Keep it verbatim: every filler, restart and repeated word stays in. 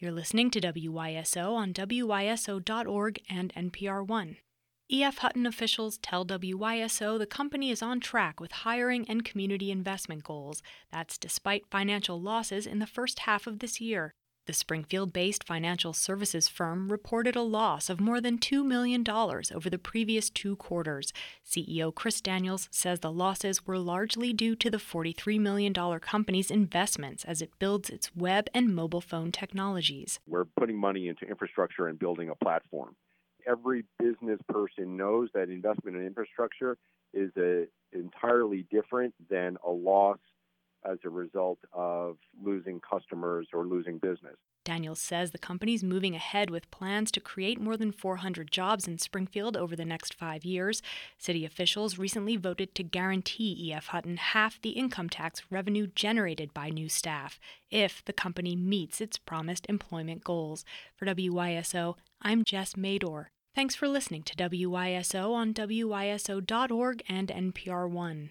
You're listening to W Y S O on W Y S O dot org and N P R One. E F. Hutton officials tell W Y S O the company is on track with hiring and community investment goals. That's despite financial losses in the first half of this year. The Springfield-based financial services firm reported a loss of more than two million dollars over the previous two quarters. C E O Chris Daniels says the losses were largely due to the forty-three million dollars company's investments as it builds its web and mobile phone technologies. We're putting money into infrastructure and building a platform. Every business person knows that investment in infrastructure is a, entirely different than a loss as a result of losing customers or losing business. Daniels says the company's moving ahead with plans to create more than four hundred jobs in Springfield over the next five years. City officials recently voted to guarantee E F. Hutton half the income tax revenue generated by new staff if the company meets its promised employment goals. For W Y S O, I'm Jess Mador. Thanks for listening to W Y S O on W Y S O dot org and N P R One.